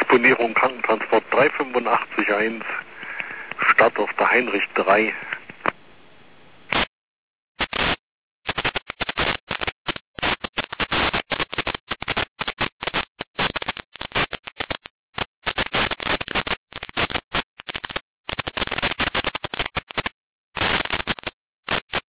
Disponierung Krankentransport 3881, Start auf der Heinrich 3.